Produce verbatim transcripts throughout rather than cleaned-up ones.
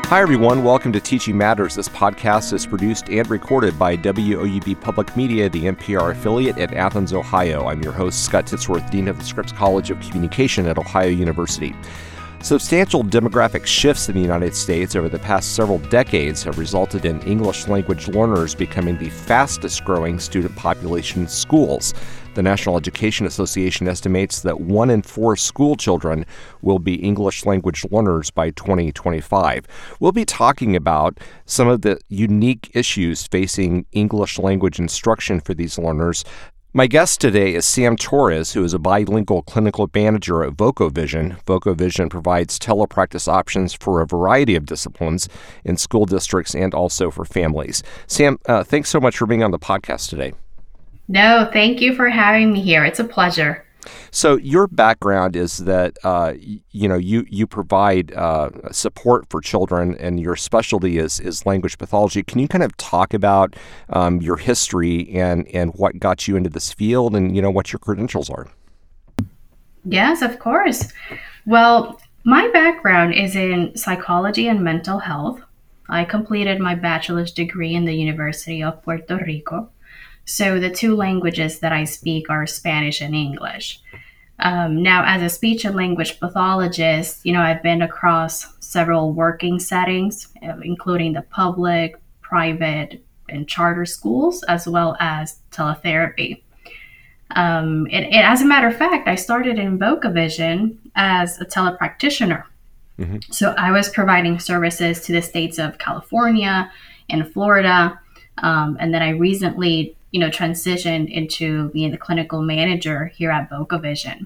Hi, everyone. Welcome to Teaching Matters. This podcast is produced and recorded by W O U B Public Media, the N P R affiliate in Athens, Ohio. I'm your host, Scott Titsworth, Dean of the Scripps College of Communication at Ohio University. Substantial demographic shifts in the United States over the past several decades have resulted in English language learners becoming the fastest growing student population in schools. The National Education Association estimates that one in four school children will be English language learners by twenty twenty-five. We'll be talking about some of the unique issues facing English language instruction for these learners. My guest today is Sam Torres, who is a bilingual clinical manager at VocoVision. VocoVision provides telepractice options for a variety of disciplines in school districts and also for families. Sam, uh, thanks so much for being on the podcast today. No, thank you for having me here. It's a pleasure. So your background is that uh, you know you you provide uh, support for children, and your specialty is is language pathology. Can you kind of talk about um, your history and and what got you into this field, and you know what your credentials are? Yes, of course. Well, my background is in psychology and mental health. I completed my bachelor's degree in the University of Puerto Rico. So the two languages that I speak are Spanish and English. Um, now, as a speech and language pathologist, you know, I've been across several working settings, including the public, private, and charter schools, as well as teletherapy. Um, it, it, as a matter of fact, I started in VocoVision as a telepractitioner. Mm-hmm. So I was providing services to the states of California and Florida. Um, and then I recently you know, transitioned into being the clinical manager here at VocoVision.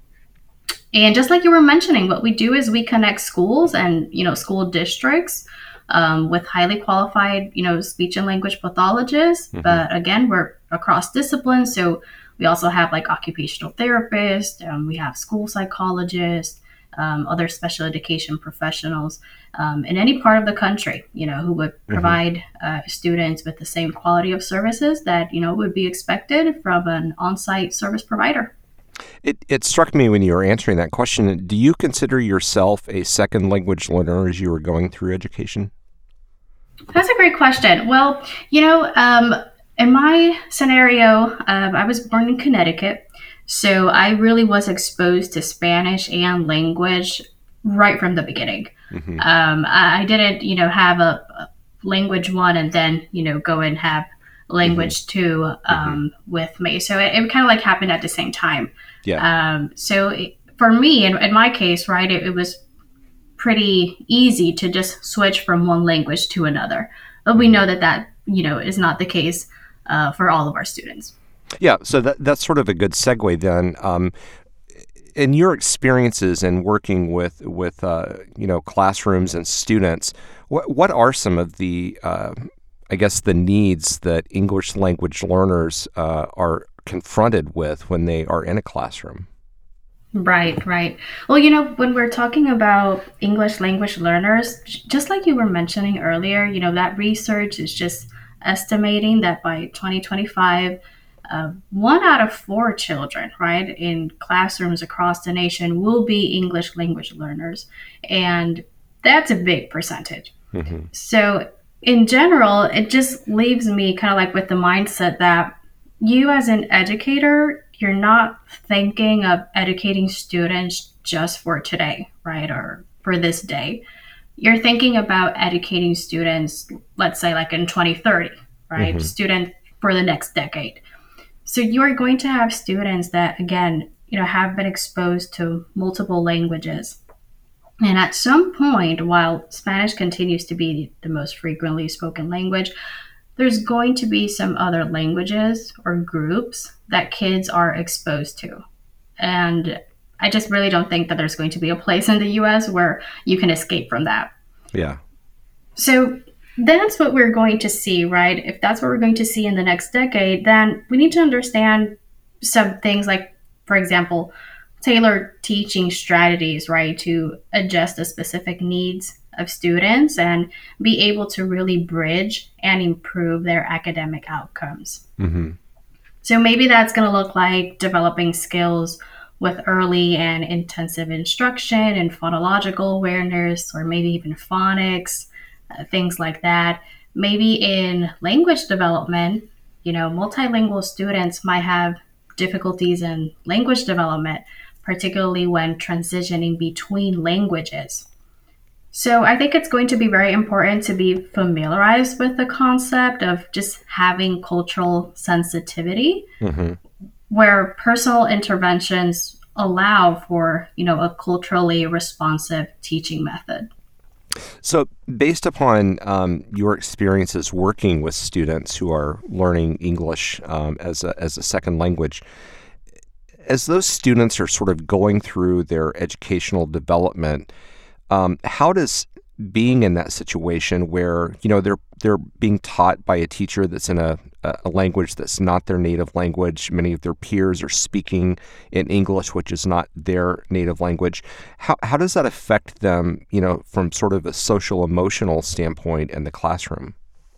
And just like you were mentioning, what we do is we connect schools and, you know, school districts um, with highly qualified, you know, speech and language pathologists. Mm-hmm. But again, we're across disciplines. So we also have like occupational therapists, um, we have school psychologists, um, other special education professionals um, in any part of the country, you know, who would provide mm-hmm. uh, students with the same quality of services that, you know, would be expected from an on-site service provider. It, it struck me when you were answering that question. Do you consider yourself a second language learner as you were going through education? That's a great question. Well, you know, um, in my scenario, um, I was born in Connecticut. So I really was exposed to Spanish and language right from the beginning. Mm-hmm. Um, I didn't, you know, have a, a language one and then, you know, go and have language mm-hmm. two um, mm-hmm. with me. So it, it kind of like happened at the same time. Yeah. Um, so it, for me, in, in my case, right, it, it was pretty easy to just switch from one language to another. But we know that that, you know, is not the case uh, for all of our students. Yeah, so that that's sort of a good segue then. Um, in your experiences in working with with uh, you know classrooms and students, what what are some of the uh, I guess the needs that English language learners uh, are confronted with when they are in a classroom? Right, right. Well, you know, when we're talking about English language learners, just like you were mentioning earlier, you know, that research is just estimating that by twenty twenty-five. Uh, one out of four children, right, in classrooms across the nation will be English language learners. And that's a big percentage. Mm-hmm. So in general, it just leaves me kind of like with the mindset that you as an educator, you're not thinking of educating students just for today, right, or for this day. You're thinking about educating students, let's say like in twenty thirty, right, mm-hmm. student for the next decade. So you are going to have students that, again, you know, have been exposed to multiple languages. And at some point, while Spanish continues to be the most frequently spoken language, there's going to be some other languages or groups that kids are exposed to. And I just really don't think that there's going to be a place in the U S where you can escape from that. Yeah. So that's what we're going to see, right? If that's what we're going to see in the next decade, then we need to understand some things like, for example, tailored teaching strategies, right, to adjust the specific needs of students and be able to really bridge and improve their academic outcomes. Mm-hmm. So maybe that's going to look like developing skills with early and intensive instruction and phonological awareness, or maybe even phonics, uh, things like that. Maybe in language development, you know, multilingual students might have difficulties in language development, particularly when transitioning between languages. So I think it's going to be very important to be familiarized with the concept of just having cultural sensitivity, Mm-hmm. where personal interventions allow for, you know, a culturally responsive teaching method. So, based upon um, your experiences working with students who are learning English um, as a as a second language, as those students are sort of going through their educational development, um, how does being in that situation where you know they're they're being taught by a teacher that's in a a language that's not their native language, many of their peers are speaking in English, which is not their native language. How how does that affect them, you know, from sort of a social emotional standpoint in the classroom?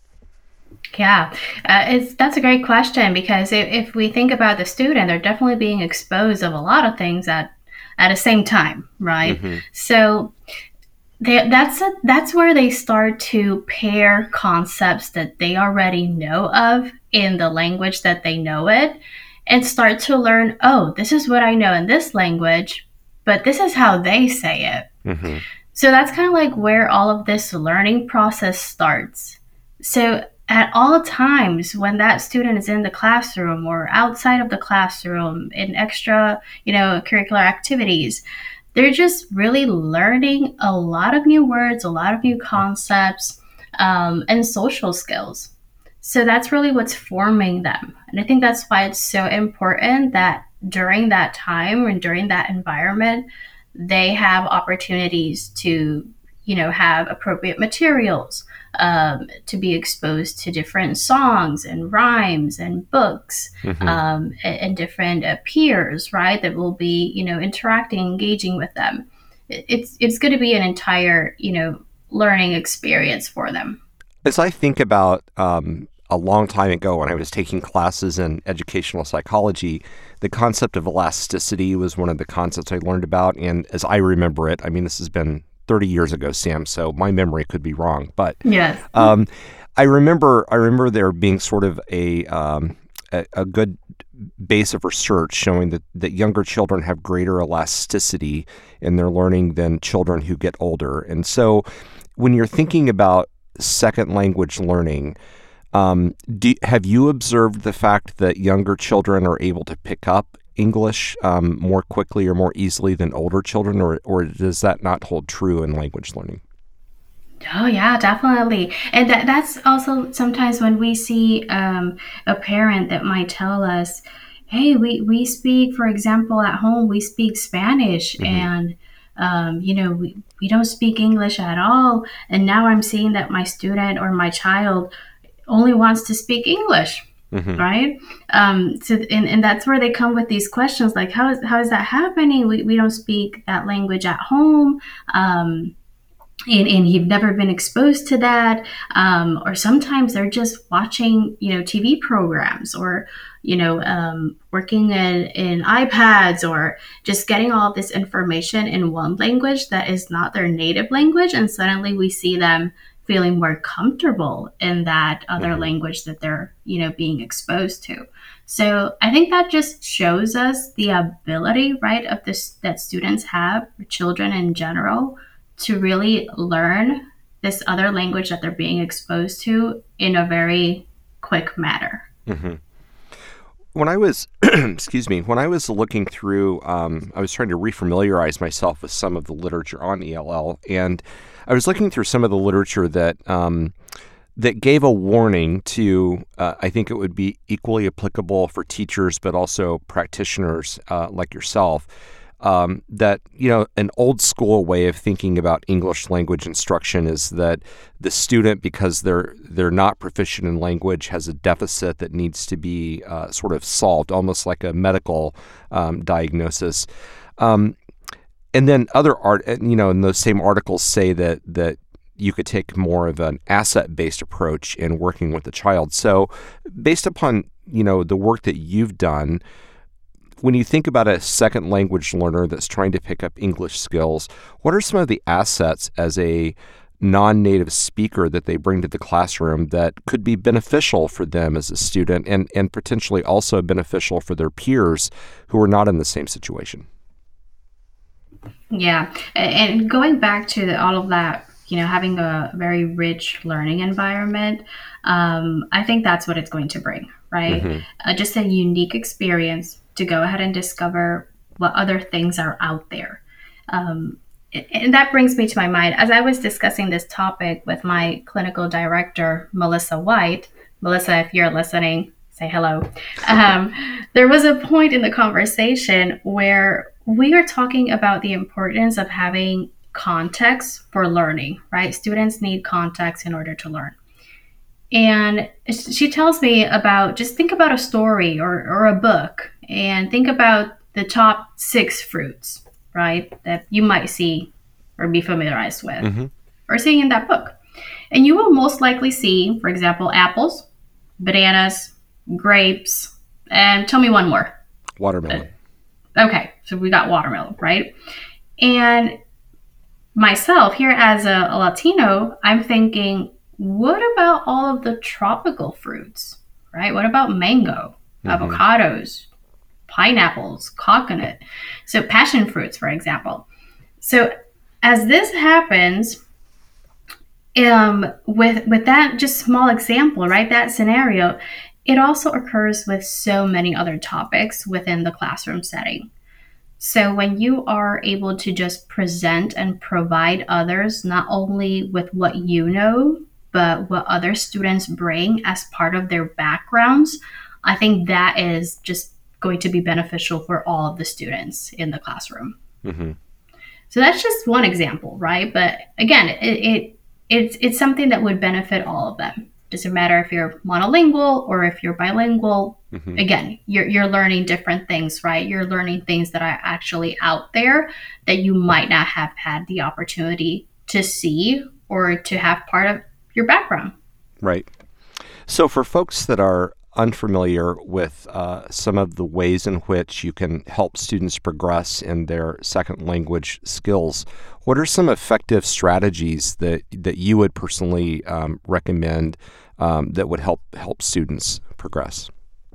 Yeah, uh, it's that's a great question, because if, if we think about the student, they're definitely being exposed of a lot of things at at the same time, right? Mm-hmm. So they, that's a, that's where they start to pair concepts that they already know of in the language that they know it, and start to learn, oh, this is what I know in this language, but this is how they say it. Mm-hmm. So that's kind of like where all of this learning process starts. So at all times when that student is in the classroom or outside of the classroom in extra, you know, curricular activities, they're just really learning a lot of new words, a lot of new concepts, um, and social skills. So that's really what's forming them. And I think that's why it's so important that during that time and during that environment, they have opportunities to, you know, have appropriate materials, um, to be exposed to different songs and rhymes and books, Mm-hmm. um, and, and different uh, peers, right, that will be, you know, interacting, engaging with them. It- It's it's going to be an entire, you know, learning experience for them. As I think about um, a long time ago when I was taking classes in educational psychology, the concept of elasticity was one of the concepts I learned about. And as I remember it, I mean, this has been thirty years ago, Sam, so my memory could be wrong. But Yes. um, I remember I remember there being sort of a, um, a, a good base of research showing that, that younger children have greater elasticity in their learning than children who get older. And so when you're thinking about second language learning, um, do, have you observed the fact that younger children are able to pick up English um, more quickly or more easily than older children, or, or does that not hold true in language learning? Oh yeah, definitely. And that that's also sometimes when we see um, a parent that might tell us, "Hey, we we speak, for example, at home we speak Spanish, Mm-hmm. and um, you know we we don't speak English at all. And now I'm seeing that my student or my child only wants to speak English." Mm-hmm. Right. Um, so, and, and that's where they come with these questions like, how is, how is that happening? We, we don't speak that language at home. Um, and, and you've never been exposed to that. Um, or sometimes they're just watching, you know, T V programs, or, you know, um, working in, in iPads, or just getting all this information in one language that is not their native language. And suddenly we see them feeling more comfortable in that other Mm-hmm. language that they're, you know, being exposed to. So I think that just shows us the ability, right, of this that students have, or children in general, to really learn this other language that they're being exposed to in a very quick manner. Mm-hmm. When I was, excuse me, when I was looking through, um, I was trying to refamiliarize myself with some of the literature on E L L, and I was looking through some of the literature that um, that gave a warning to, uh, I think it would be equally applicable for teachers, but also practitioners uh, like yourself, um, that, you know, an old school way of thinking about English language instruction is that the student, because they're they're not proficient in language, has a deficit that needs to be uh, sort of solved, almost like a medical um, diagnosis. Um, and then other art, you know, and those same articles say that that you could take more of an asset-based approach in working with the child. So, based upon, you know, the work that you've done, when you think about a second language learner that's trying to pick up English skills, what are some of the assets as a non-native speaker that they bring to the classroom that could be beneficial for them as a student and, and potentially also beneficial for their peers who are not in the same situation? Yeah. And going back to the, all of that, you know, having a very rich learning environment, um, I think that's what it's going to bring, right? Mm-hmm. Uh, just a unique experience to go ahead and discover what other things are out there. Um, and that brings me to my mind, as I was discussing this topic with my clinical director, Melissa White. Melissa, if you're listening, say hello. Um, there was a point in the conversation where we are talking about the importance of having context for learning, right? Students need context in order to learn. And she tells me about, just think about a story or, or a book and think about the top six fruits, right, that you might see or be familiarized with mm-hmm. or seeing in that book. And you will most likely see, for example, apples, bananas, grapes, and tell me one more. Watermelon. Uh, okay, so we got watermelon, right? And myself, here as a, a Latino, I'm thinking, what about all of the tropical fruits, right? What about mango, mm-hmm. avocados, pineapples, coconut, so passion fruits, for example. So as this happens, um, with with that just small example, right, that scenario, it also occurs with so many other topics within the classroom setting. So when you are able to just present and provide others not only with what you know, but what other students bring as part of their backgrounds, I think that is just going to be beneficial for all of the students in the classroom. Mm-hmm. So that's just one example, right? But again, it, it it's it's something that would benefit all of them. Doesn't matter if you're monolingual or if you're bilingual. Mm-hmm. Again, you're you're learning different things, right? You're learning things that are actually out there that you might not have had the opportunity to see or to have part of your background. Right. So for folks that are unfamiliar with uh, some of the ways in which you can help students progress in their second language skills, what are some effective strategies that that you would personally um, recommend um, that would help help students progress?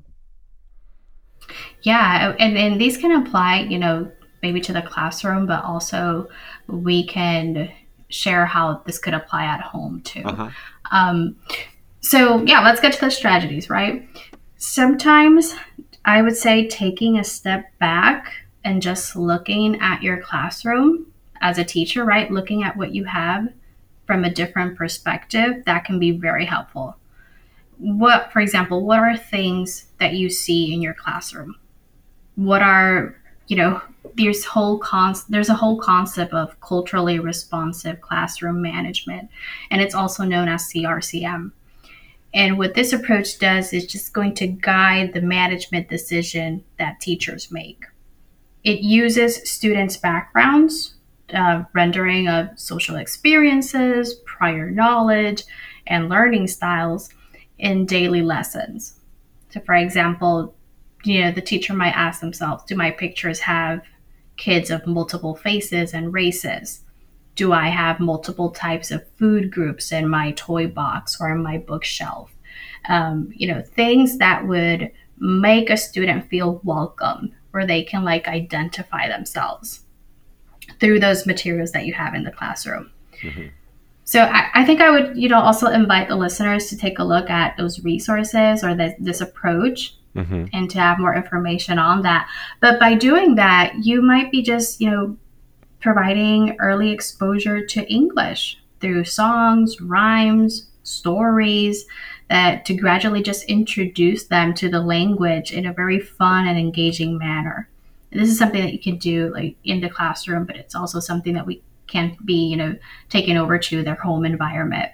Yeah, and, and these can apply, you know, maybe to the classroom, but also we can share how this could apply at home too. Uh-huh. Um, so yeah, let's get to the strategies, right? Sometimes I would say taking a step back and just looking at your classroom as a teacher, right? Looking at what you have from a different perspective, that can be very helpful. What, for example, what are things that you see in your classroom? What are, you know, there's whole con- there's a whole concept of culturally responsive classroom management, and it's also known as C R C M. And what this approach does is just going to guide the management decision that teachers make. It uses students' backgrounds, uh, rendering of social experiences, prior knowledge, and learning styles in daily lessons. So for example, you know, the teacher might ask themselves, do my pictures have kids of multiple faces and races? Do I have multiple types of food groups in my toy box or in my bookshelf? Um, you know, things that would make a student feel welcome, where they can like identify themselves through those materials that you have in the classroom. Mm-hmm. So I, I think I would, you know, also invite the listeners to take a look at those resources or the, this approach. Mm-hmm. And to have more information on that. But by doing that, you might be just, you know, providing early exposure to English through songs, rhymes, stories, that to gradually just introduce them to the language in a very fun and engaging manner. And this is something that you can do like in the classroom, but it's also something that we can be, you know, taken over to their home environment.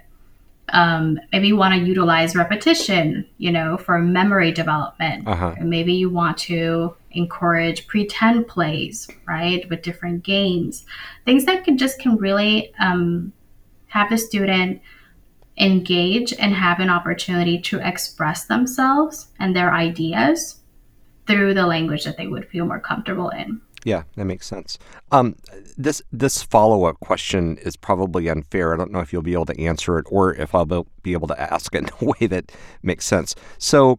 Um, maybe you want to utilize repetition, you know, for memory development. Uh-huh. And maybe you want to encourage pretend plays, right, with different games. Things that can just can really um, have the student engage and have an opportunity to express themselves and their ideas through the language that they would feel more comfortable in. Yeah, that makes sense. Um, this this follow-up question is probably unfair. I don't know if you'll be able to answer it or if I'll be able to ask it in a way that makes sense. So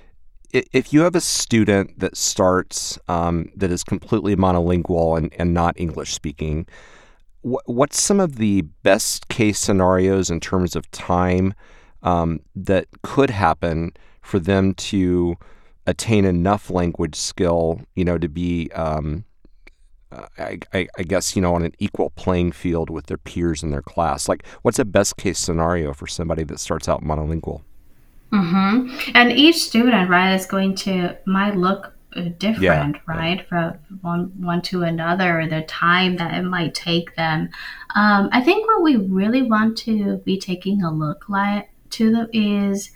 if you have a student that starts um, that is completely monolingual and, and not English speaking, wh- what's some of the best case scenarios in terms of time um, that could happen for them to attain enough language skill, you know, to be um, Uh, I, I, I guess, you know, on an equal playing field with their peers in their class? Like, what's a best case scenario for somebody that starts out monolingual? Mm-hmm. And each student, right, is going to, might look uh, different, Yeah, right, yeah. from one, one to another, the time that it might take them. Um, I think what we really want to be taking a look like to them is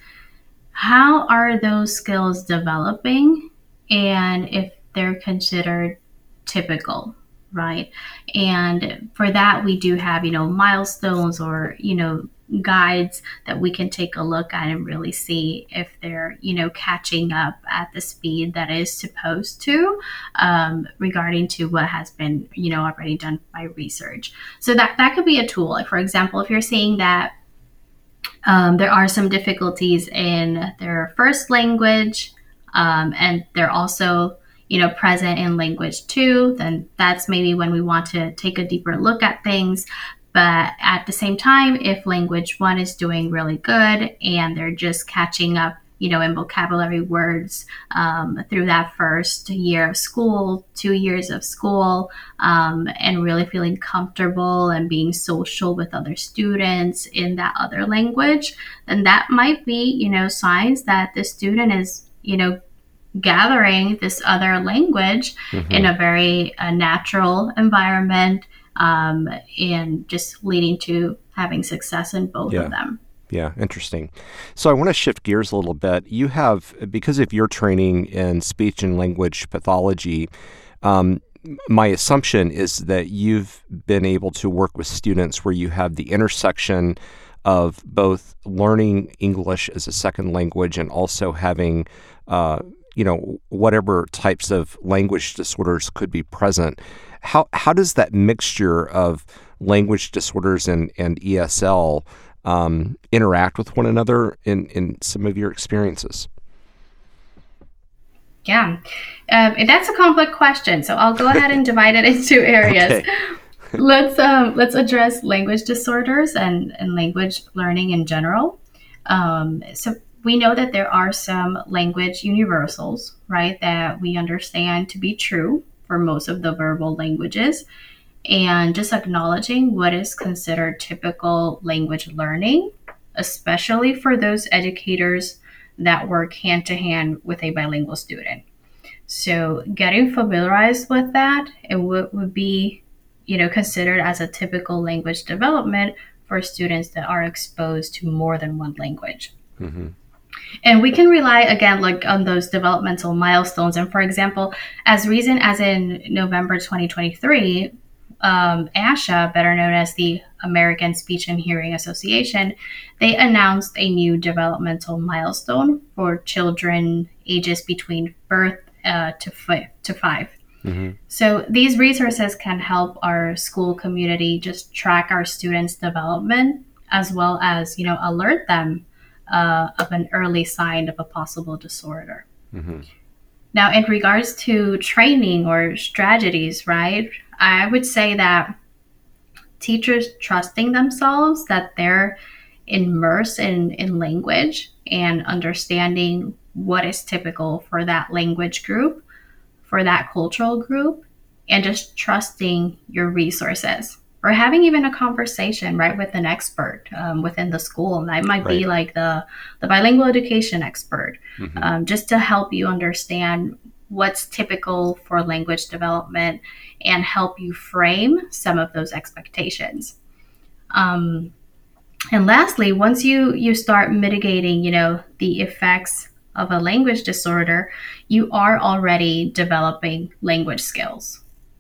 how are those skills developing and if they're considered typical, right? And for that, we do have, you know, milestones or, you know, guides that we can take a look at and really see if they're, you know, catching up at the speed that is supposed to, um, regarding to what has been, you know, already done by research. So that, that could be a tool. Like, for example, if you're seeing that um, there are some difficulties in their first language, um, and they're also, you know, present in language two, then that's maybe when we want to take a deeper look at things. But at the same time, if language one is doing really good and they're just catching up, you know, in vocabulary words um, through that first year of school, two years of school, um, and really feeling comfortable and being social with other students in that other language, then that might be, you know, signs that the student is, you know, gathering this other language mm-hmm. in a very uh, natural environment, um, and just leading to having success in both yeah. of them. Yeah, interesting. So I want to shift gears a little bit. You have, because of your training in speech and language pathology, um, my assumption is that you've been able to work with students where you have the intersection of both learning English as a second language and also having uh, you know, whatever types of language disorders could be present. How how does that mixture of language disorders and, and E S L um, interact with one another in, in some of your experiences? Yeah, um, that's a complex question. So I'll go ahead and divide it into areas. Okay. let's um, let's address language disorders and, and language learning in general. Um, so we know that there are some language universals, right, that we understand to be true for most of the verbal languages. And just acknowledging what is considered typical language learning, especially for those educators that work hand to hand with a bilingual student. So getting familiarized with that, it would, would be, you know, considered as a typical language development for students that are exposed to more than one language. Mm-hmm. And we can rely, again, like on those developmental milestones. And for example, as recent as in November twenty twenty-three, um, ASHA, better known as the American Speech and Hearing Association, they announced a new developmental milestone for children ages between birth uh, to, fi- to five. Mm-hmm. So these resources can help our school community just track our students' development, as well as, you know, alert them Uh, of an early sign of a possible disorder. Mm-hmm. Now, in regards to training or strategies, right, I would say that teachers trusting themselves that they're immersed in, in language and understanding what is typical for that language group, for that cultural group, and just trusting your resources. Or having even a conversation, right, with an expert um, within the school. And that might right. be like the, the bilingual education expert, mm-hmm. um, just to help you understand what's typical for language development and help you frame some of those expectations. Um, and lastly, once you, you start mitigating, you know, the effects of a language disorder, you are already developing language skills.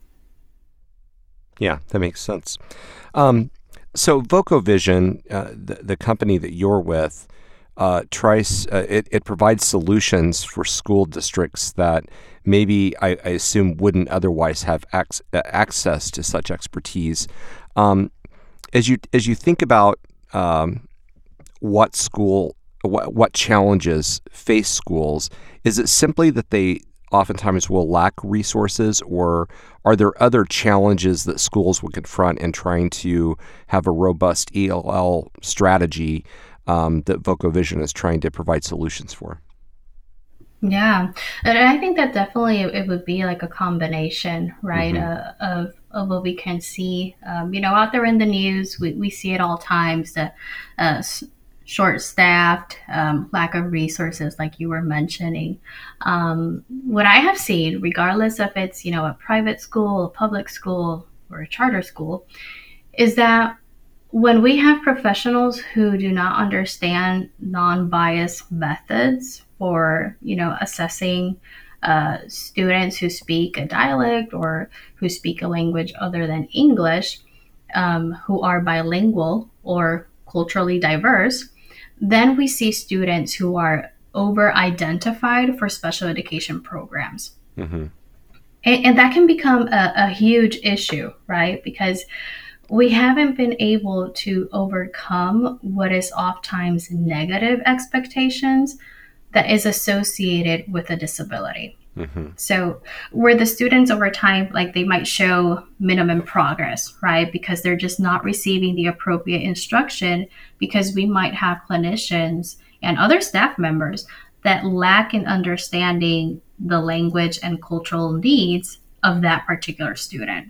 Yeah, that makes sense. Um, so VocoVision, uh, the, the company that you're with, uh, tries uh, it, it provides solutions for school districts that maybe I, I assume wouldn't otherwise have ac- access to such expertise. Um, as you as you think about um, what school what, what challenges face schools, is it simply that they oftentimes will lack resources, or are there other challenges that schools will confront in trying to have a robust E L L strategy um, that VocoVision is trying to provide solutions for? Yeah, and I think that definitely it would be like a combination, right, Mm-hmm. uh, of of what we can see, um, you know, out there in the news. We, we see it all times, the uh, s- short-staffed, um, lack of resources, like you were mentioning. Um, what I have seen, regardless if it's, you know, a private school, a public school, or a charter school, is that when we have professionals who do not understand non-biased methods for, you know, assessing uh, students who speak a dialect or who speak a language other than English, um, who are bilingual or culturally diverse, then we see students who are over identified for special education programs. Mm-hmm. And, and that can become a, a huge issue, right? Because we haven't been able to overcome what is oftentimes negative expectations that is associated with a disability. Mm-hmm. So, where the students over time, like they might show minimum progress, right? Because they're just not receiving the appropriate instruction, because we might have clinicians and other staff members that lack in understanding the language and cultural needs of that particular student.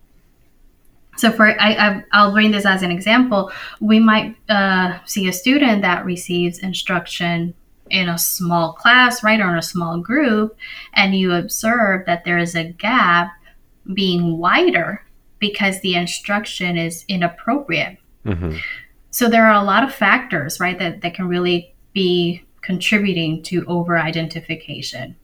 So for I, I I'll bring this as an example. We might uh, see a student that receives instruction in a small class, right, or in a small group, and you observe that there is a gap being wider because the instruction is inappropriate. Mm-hmm. So there are a lot of factors, right, that, that can really be contributing to over identification.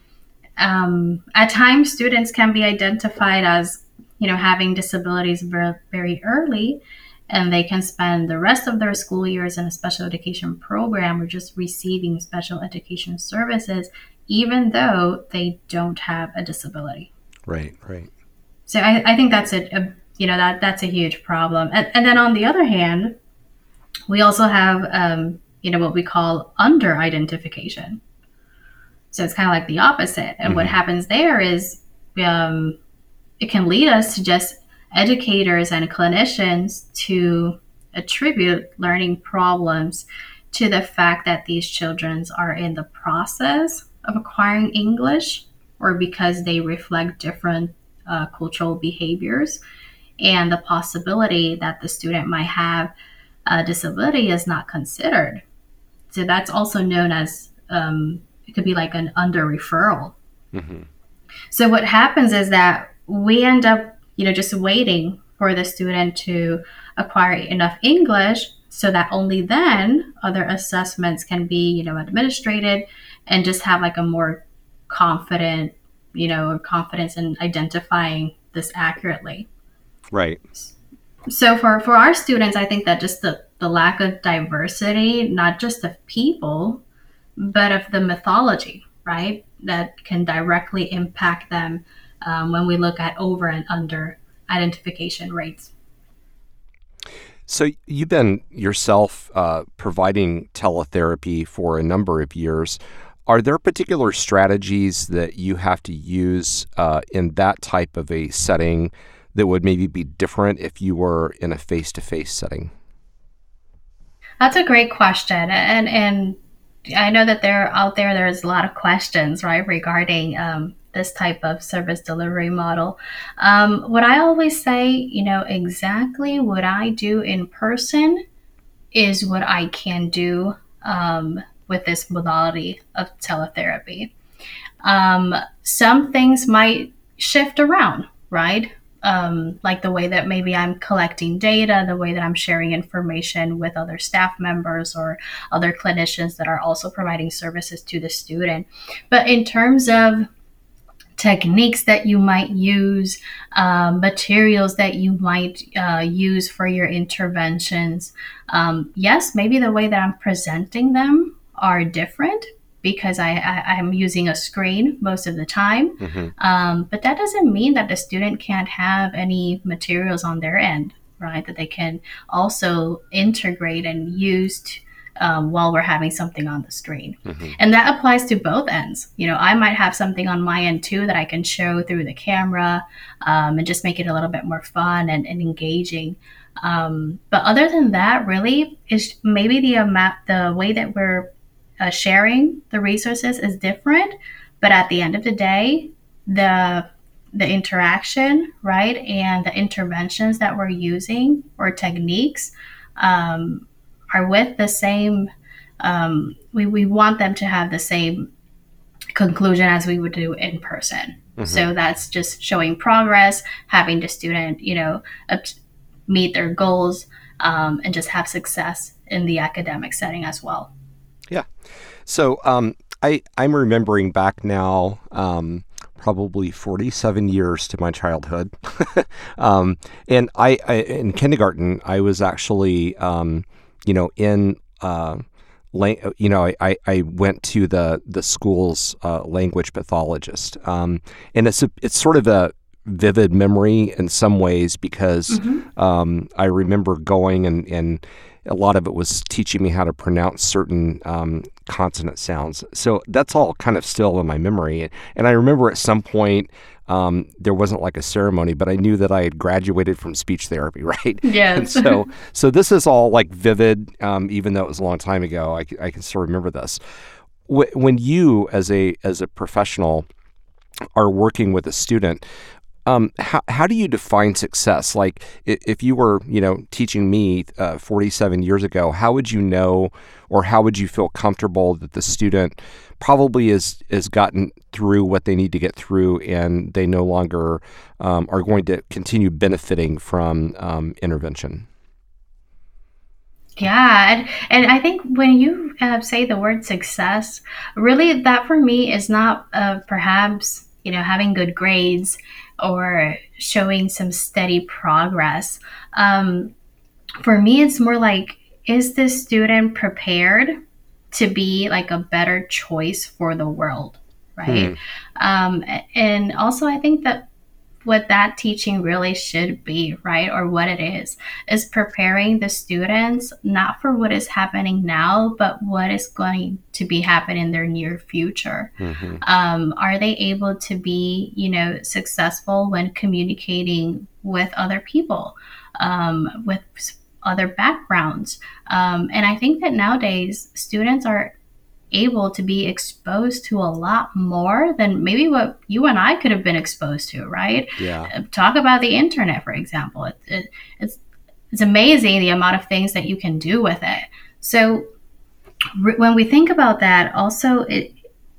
Um, at times, students can be identified as, you know, having disabilities very, very early, and they can spend the rest of their school years in a special education program or just receiving special education services, even though they don't have a disability. Right, right. So I, I think that's a, a you know that that's a huge problem. And, and then on the other hand, we also have um, you know what we call under identification. So it's kind of like the opposite. And mm-hmm. what happens there is um, it can lead us to just educators and clinicians to attribute learning problems to the fact that these children are in the process of acquiring English, or because they reflect different uh, cultural behaviors, and the possibility that the student might have a disability is not considered. So that's also known as um, it could be like an under referral. Mm-hmm. So what happens is that we end up, you know, just waiting for the student to acquire enough English so that only then other assessments can be, you know, administrated, and just have like a more confident, you know, confidence in identifying this accurately. Right. So for, for our students, I think that just the, the lack of diversity, not just of people, but of the mythology, right, that can directly impact them um, when we look at over and under identification rates. So you've been yourself uh, providing teletherapy for a number of years. Are there particular strategies that you have to use uh, in that type of a setting that would maybe be different if you were in a face-to-face setting? That's a great question. And and I know that there out there, there's a lot of questions, right, regarding um, this type of service delivery model. Um, what I always say, you know, exactly what I do in person is what I can do um, with this modality of teletherapy. Um, some things might shift around, right? Um, like the way that maybe I'm collecting data, the way that I'm sharing information with other staff members or other clinicians that are also providing services to the student. But in terms of techniques that you might use, um, materials that you might uh, use for your interventions. Um, yes, maybe the way that I'm presenting them are different because I, I, I'm using a screen most of the time. Mm-hmm. Um, but that doesn't mean that the student can't have any materials on their end, right? That they can also integrate and use to, um, while we're having something on the screen. Mm-hmm. And that applies to both ends. You know, I might have something on my end too that I can show through the camera um, and just make it a little bit more fun and, and engaging. Um, but other than that, really, is maybe the amount, the way that we're uh, sharing the resources is different. But at the end of the day, the the interaction, right, and the interventions that we're using or techniques um, are with the same, um, we, we want them to have the same conclusion as we would do in person. Mm-hmm. So that's just showing progress, having the student, you know, meet their goals um, and just have success in the academic setting as well. Yeah. So um, I, I'm remembering back now, um, probably forty-seven years to my childhood. um, and I, I, in kindergarten, I was actually, um, you know, in, uh, la- you know, I, I went to the, the school's uh, language pathologist. Um, and it's a, it's sort of a vivid memory in some ways because mm-hmm. um, I remember going and, and a lot of it was teaching me how to pronounce certain um, consonant sounds. So that's all kind of still in my memory. And I remember at some point, um, there wasn't like a ceremony, but I knew that I had graduated from speech therapy, right? Yes. And so, so this is all like vivid, um, even though it was a long time ago. I, I can still remember this. When you, as a as a professional, are working with a student, Um, how how do you define success? Like, if you were, you know, teaching me uh, forty-seven years ago, how would you know, or how would you feel comfortable that the student probably is has gotten through what they need to get through, and they no longer um, are going to continue benefiting from um, intervention? Yeah, and, and I think when you uh, say the word success, really that for me is not uh, perhaps, you know, having good grades or showing some steady progress. Um, for me, it's more like, is this student prepared to be like a better choice for the world, right? Hmm. Um, and also, I think that what that teaching really should be, right, or what it is, is preparing the students not for what is happening now, but what is going to be happening in their near future. Mm-hmm. Um, are they able to be, you know, successful when communicating with other people, um, with other backgrounds? Um, and I think that nowadays students are able to be exposed to a lot more than maybe what you and I could have been exposed to, right? Yeah. Talk about the internet, for example. It, it, it's it's amazing the amount of things that you can do with it. So re- when we think about that, also it,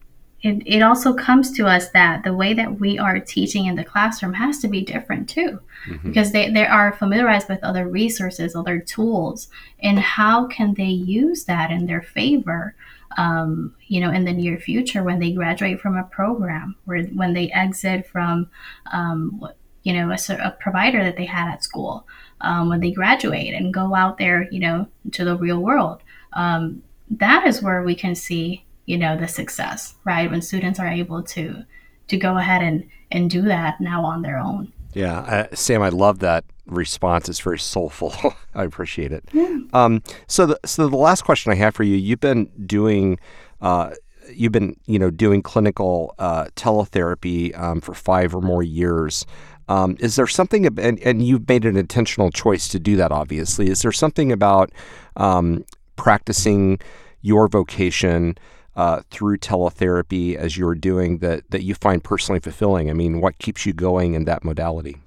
it it also comes to us that the way that we are teaching in the classroom has to be different too, mm-hmm. because they, they are familiarized with other resources, other tools, and how can they use that in their favor? Um, you know, in the near future, when they graduate from a program, or when they exit from, um, you know, a, a provider that they had at school, um, when they graduate and go out there, you know, to the real world, um, that is where we can see, you know, the success, right? When students are able to to go ahead and, and do that now on their own. Yeah, uh, Sam, I love that response. It's very soulful. I appreciate it. Yeah. Um, so, the, so the last question I have for you: you've been doing, uh, you've been, you know, doing clinical uh, teletherapy um, for five or more years. Um, is there something, and, and you've made an intentional choice to do that? Obviously, is there something about um, practicing your vocation Uh, through teletherapy as you're doing that that you find personally fulfilling? I mean, what keeps you going in that modality?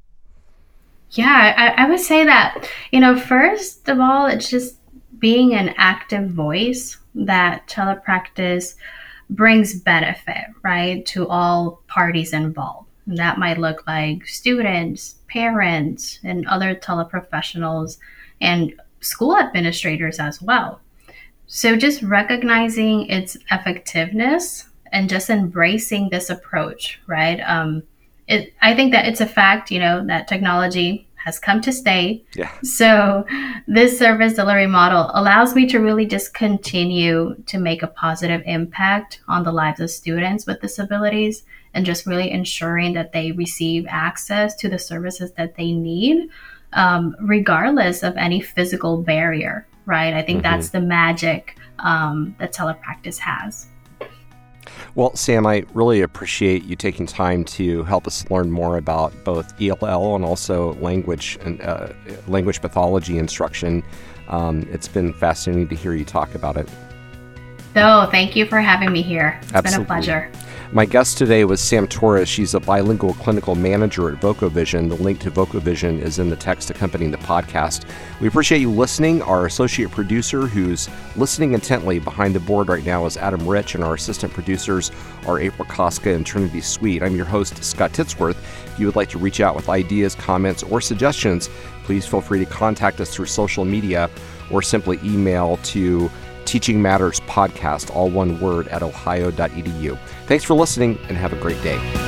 Yeah, I, I would say that, you know, first of all, it's just being an active voice that telepractice brings benefit, right, to all parties involved. And that might look like students, parents, and other teleprofessionals, and school administrators as well. So just recognizing its effectiveness and just embracing this approach, right? Um, it, I think that it's a fact, you know, that technology has come to stay. Yeah. So this service delivery model allows me to really just continue to make a positive impact on the lives of students with disabilities, and just really ensuring that they receive access to the services that they need, um, regardless of any physical barrier, right? I think mm-hmm. that's the magic um, that telepractice has. Well, Sam, I really appreciate you taking time to help us learn more about both E L L and also language and uh, language pathology instruction. Um, it's been fascinating to hear you talk about it. Oh, thank you for having me here. It's Absolutely. been a pleasure. My guest today was Sam Torres. She's a bilingual clinical manager at VocoVision. The link to VocoVision is in the text accompanying the podcast. We appreciate you listening. Our associate producer, who's listening intently behind the board right now, is Adam Rich, and our assistant producers are April Koska and Trinity Sweet. I'm your host, Scott Titsworth. If you would like to reach out with ideas, comments, or suggestions, please feel free to contact us through social media or simply email to Teaching Matters Podcast, all one word, at ohio dot e d u. Thanks for listening and have a great day.